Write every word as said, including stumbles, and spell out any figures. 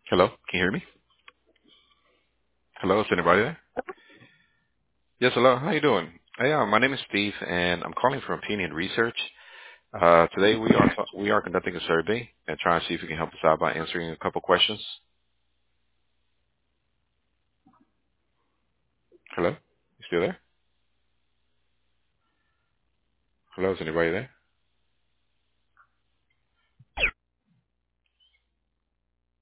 Hello, can you hear me? Hello, is anybody there? Yes, hello. How you doing? Hey, uh, my name is Steve, and I'm calling from Opinion Research. Uh, today we are we are conducting a survey and trying to see if you can help us out by answering a couple questions. Hello, you still there? Hello, is anybody there?